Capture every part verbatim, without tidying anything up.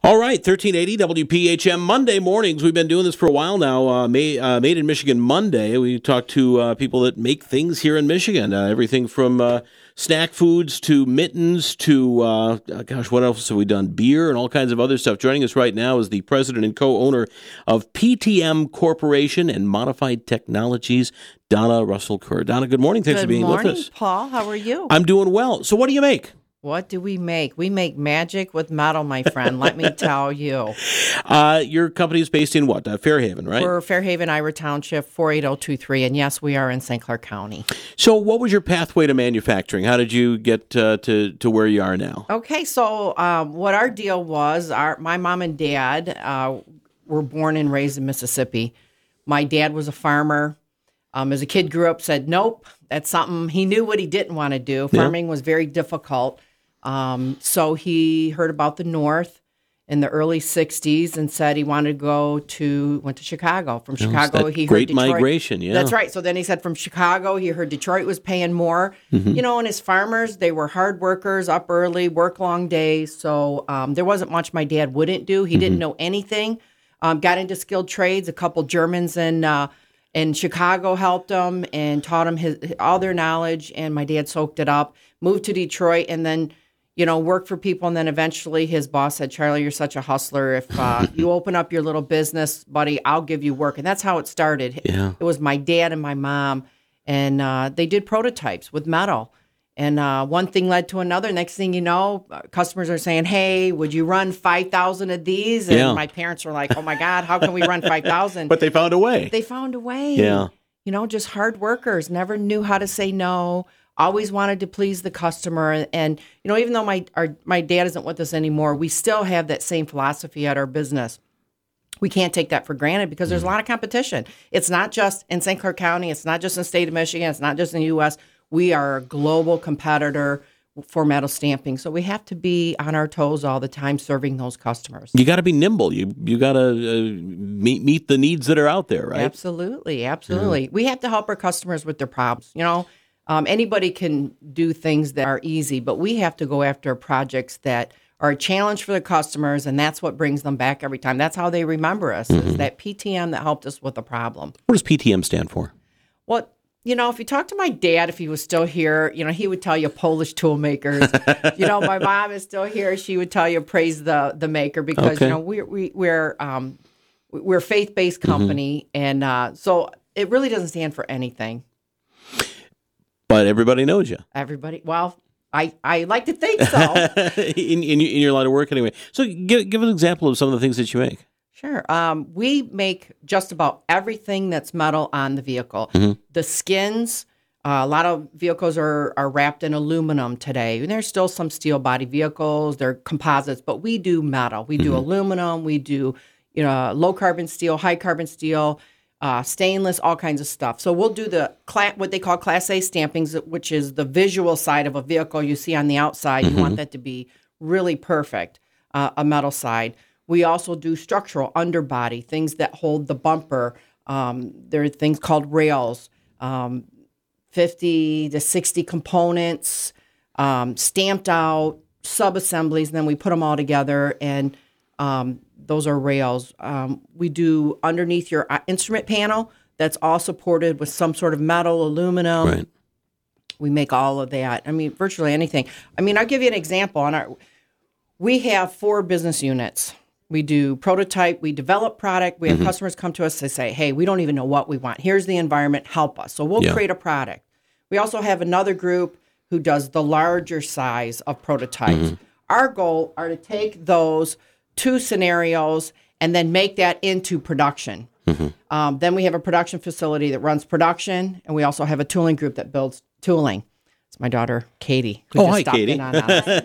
All right, thirteen eighty W P H M Monday mornings. We've been doing this for a while now. Uh, Made, uh, Made in Michigan Monday. We talk to uh, people that make things here in Michigan. Uh, everything from uh, snack foods to mittens to, uh, gosh, what else have we done? Beer and all kinds of other stuff. Joining us right now is the president and co-owner of P T M Corporation and Modified Technologies, Donna Russell-Kerr. Donna, good morning. Thanks good for being morning, with us. Paul. How are you? I'm doing well. So what do you make? What do we make? We make magic with metal, my friend. Let me tell you. Uh, your company is based in what? Uh, Fairhaven, right? We're Fairhaven, Ira Township, four eight zero two three. And yes, we are in Saint Clair County. So what was your pathway to manufacturing? How did you get uh, to, to where you are now? Okay, so um, what our deal was, our my mom and dad uh, were born and raised in Mississippi. My dad was a farmer. Um, as a kid, grew up, said, nope, that's something. He knew what he didn't want to do. Farming yeah. was very difficult. Um, so he heard about the North in the early sixties and said he wanted to go to, went to Chicago. From Chicago, he great heard Detroit. migration, yeah. That's right. So then he said from Chicago, he heard Detroit was paying more. Mm-hmm. You know, and his farmers, they were hard workers, up early, work long days. So um, there wasn't much my dad wouldn't do. He mm-hmm. didn't know anything. Um, got into skilled trades. A couple Germans in, uh, in Chicago helped him and taught him his, all their knowledge. And my dad soaked it up, moved to Detroit, and then you know, worked for people, and then eventually his boss said, Charlie, you're such a hustler. If uh, you open up your little business, buddy, I'll give you work. And that's how it started. Yeah. It was my dad and my mom, and uh, they did prototypes with metal. And uh, one thing led to another. Next thing you know, customers are saying, hey, would you run five thousand of these? And yeah. my parents were like, oh, my God, how can we run five thousand? But they found a way. They found a way. Yeah. You know, just hard workers, never knew how to say no. Always wanted to please the customer. And, you know, even though my our, my dad isn't with us anymore, we still have that same philosophy at our business. We can't take that for granted because there's a lot of competition. It's not just in Saint Clair County. It's not just in the state of Michigan. It's not just in the U S. We are a global competitor for metal stamping. So we have to be on our toes all the time serving those customers. You got to be nimble. You you got to uh, meet meet the needs that are out there, right? Absolutely. Absolutely. Yeah. We have to help our customers with their problems, you know. Um, anybody can do things that are easy, but we have to go after projects that are a challenge for the customers, and that's what brings them back every time. That's how they remember us, mm-hmm. is that P T M that helped us with a problem. What does P T M stand for? Well, you know, if you talk to my dad, if he was still here, you know, he would tell you Polish tool makers. You know, my mom is still here. She would tell you praise the the maker because, okay. you know, we, we, we're um, we're a faith-based company, mm-hmm. and uh, so it really doesn't stand for anything. But everybody knows you. Everybody. Well, I, I like to think so. in, in, in your line of work anyway. So give, give an example of some of the things that you make. Sure. Um, we make just about everything that's metal on the vehicle. Mm-hmm. The skins, uh, a lot of vehicles are, are wrapped in aluminum today. And there's still some steel body vehicles. They're composites, but we do metal. We do mm-hmm. aluminum. We do you know low carbon steel, high carbon steel. Uh, stainless, all kinds of stuff. So we'll do the cla- what they call Class A stampings, which is the visual side of a vehicle you see on the outside. Mm-hmm. You want that to be really perfect, uh, a metal side. We also do structural underbody, things that hold the bumper. Um, there are things called rails, um, fifty to sixty components, um, stamped out, sub-assemblies, and then we put them all together, and um, those are rails. Um, we do underneath your instrument panel. That's all supported with some sort of metal, aluminum. Right. We make all of that. I mean, virtually anything. I mean, I'll give you an example. On our, we have four business units. We do prototype. We develop product. We have mm-hmm. customers come to us. They say, hey, we don't even know what we want. Here's the environment. Help us. So we'll yeah. create a product. We also have another group who does the larger size of prototypes. Mm-hmm. Our goal are to take those two scenarios and then make that into production. Mm-hmm. Um, then we have a production facility that runs production, and we also have a tooling group that builds tooling. It's my daughter, Katie, who oh, just hi, stopped Katie. in on us.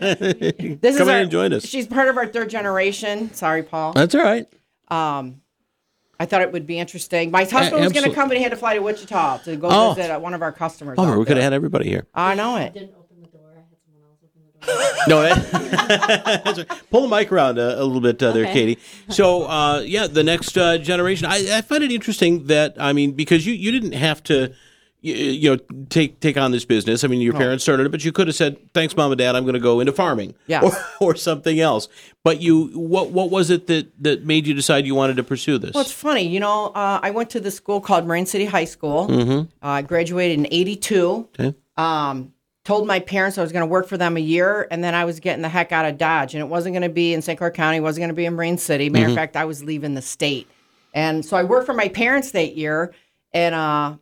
This Come is our, in and join us. She's part of our third generation. Sorry, Paul. That's all right. Um, I thought it would be interesting. My husband was going to come, but he had to fly to Wichita to go oh. visit one of our customers. Oh, we could have had everybody here. I know it. Didn't open the door. I had someone else open the door. No, that, that's right. Pull the mic around a, a little bit uh, there, Okay. Katie. So, uh, yeah, the next uh, generation. I, I find it interesting that, I mean, because you, you didn't have to, you, you know, take take on this business. I mean, your Oh. parents started it, but you could have said, "Thanks, Mom and Dad, I'm going to go into farming," Yes. or, or something else. But you, what what was it that, that made you decide you wanted to pursue this? Well, it's funny, you know. Uh, I went to this school called Marine City High School. Mm-hmm. Uh, I graduated in eighty-two. Okay. Um, told my parents I was going to work for them a year, and then I was getting the heck out of Dodge, and it wasn't going to be in Saint Clair County. It wasn't going to be in Marine City. Matter Mm-hmm. of fact, I was leaving the state, and so I worked for my parents that year. And uh,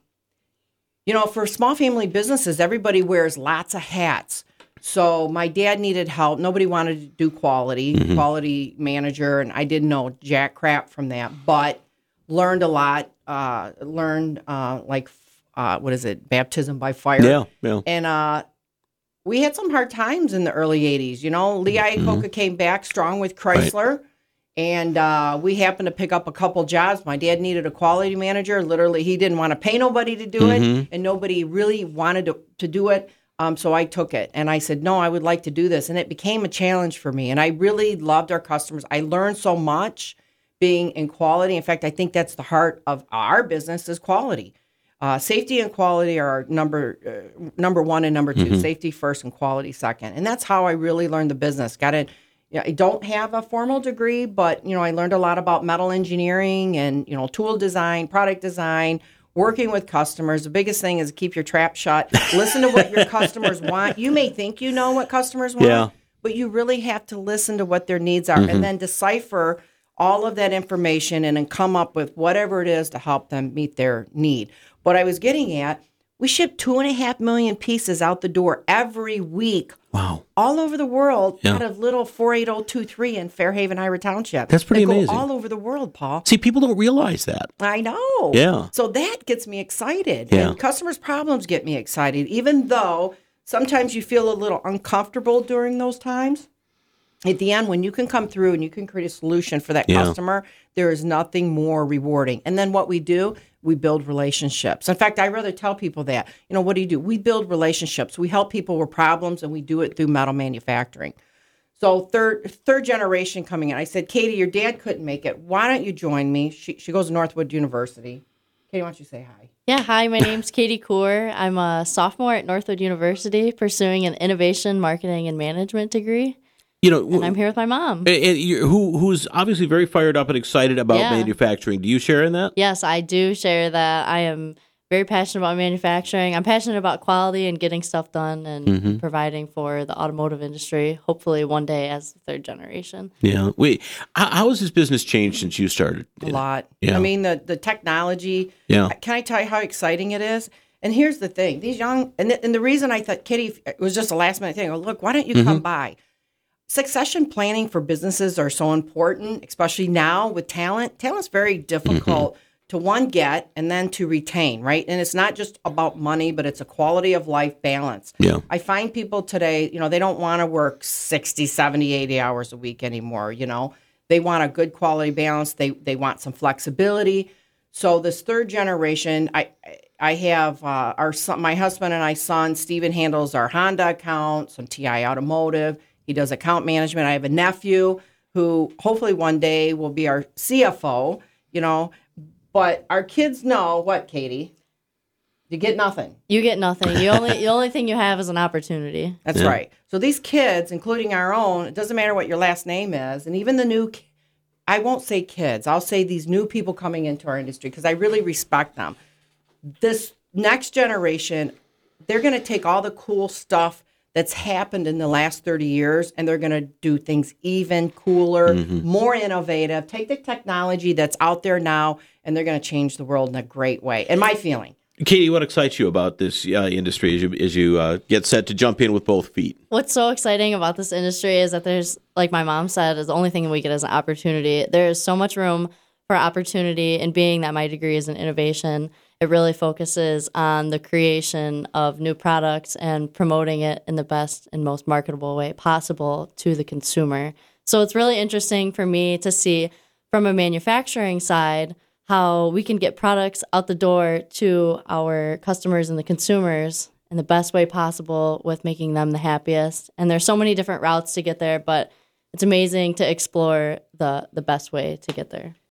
you know, for small family businesses, everybody wears lots of hats. So my dad needed help. Nobody wanted to do quality, Mm-hmm. quality manager, and I didn't know jack crap from that, but learned a lot. Uh, learned uh, like uh, what is it, baptism by fire? Yeah, yeah. And uh, we had some hard times in the early eighties. You know, Lee Iacocca came back strong with Chrysler. And uh, we happened to pick up a couple jobs. My dad needed a quality manager. Literally, he didn't want to pay nobody to do Mm-hmm. it, and nobody really wanted to, to do it. Um, so I took it, and I said, no, I would like to do this. And it became a challenge for me. And I really loved our customers. I learned so much being in quality. In fact, I think that's the heart of our business is quality. Uh, safety and quality are number uh, number one and number two. Mm-hmm. Safety first and quality second. And that's how I really learned the business. Got it. Yeah, I don't have a formal degree, but, you know, I learned a lot about metal engineering and, you know, tool design, product design, working with customers. The biggest thing is keep your trap shut. Listen to what your customers want. You may think you know what customers want, Yeah. but you really have to listen to what their needs are and then decipher all of that information and then come up with whatever it is to help them meet their need. What I was getting at, we ship two and a half million pieces out the door every week Wow. all over the world Yeah. out of little four eight zero two three in Fairhaven, Ira Township. That's pretty They go amazing. all over the world, Paul. See, people don't realize that. I know. Yeah. So that gets me excited. Yeah. And customers' problems get me excited, even though sometimes you feel a little uncomfortable during those times. At the end, when you can come through and you can create a solution for that Yeah. customer, there is nothing more rewarding. And then what we do, we build relationships. In fact, I rather tell people that, you know, what do you do? We build relationships. We help people with problems, and we do it through metal manufacturing. So third third generation coming in. I said, Katie, your dad couldn't make it. Why don't you join me? She, she goes to Northwood University. Katie, why don't you say hi? Yeah, hi, my name's Katie Kaur. I'm a sophomore at Northwood University pursuing an innovation, marketing, and management degree. You know, And I'm here with my mom. and- and you- who who's obviously very fired up and excited about Yeah. manufacturing. Do you share in that? Yes, I do share that. I am very passionate about manufacturing. I'm passionate about quality and getting stuff done and Mm-hmm. providing for the automotive industry, hopefully one day as the third generation. Yeah. Wait, how, how has this business changed since you started? A lot. Yeah. I mean, the, the technology. Yeah. Can I tell you how exciting it is? And here's the thing. These young, and the, and the reason I thought, Kitty, it was just a last minute thing. Oh, look, why don't you Mm-hmm. come by? Succession planning for businesses are so important, especially now with talent. Talent's very difficult Mm-hmm. to, one, get and then to retain, right? And it's not just about money, but it's a quality of life balance. Yeah. I find people today, you know, they don't want to work sixty, seventy, eighty hours a week anymore, you know. They want a good quality balance. They they want some flexibility. So this third generation, I I have uh, our son, my husband and I son, Steven handles our Honda account, some T I Automotive. He does account management. I have a nephew who hopefully one day will be our C F O, you know. But our kids know what, Katie? You get nothing. You get nothing. You only the only thing you have is an opportunity. That's Yeah. right. So these kids, including our own, it doesn't matter what your last name is, and even the new, ki- I won't say kids, I'll say these new people coming into our industry because I really respect them. This next generation, they're going to take all the cool stuff that's happened in the last thirty years, and they're going to do things even cooler, more innovative, take the technology that's out there now, and they're going to change the world in a great way. And my feeling. Katie, what excites you about this uh, industry as you as you uh, get set to jump in with both feet? What's so exciting about this industry is that there's, like my mom said, is the only thing we get is an opportunity. There is so much room for opportunity, and being that my degree is in innovation, it really focuses on the creation of new products and promoting it in the best and most marketable way possible to the consumer. So it's really interesting for me to see from a manufacturing side how we can get products out the door to our customers and the consumers in the best way possible with making them the happiest. And there's so many different routes to get there, but it's amazing to explore the the best way to get there.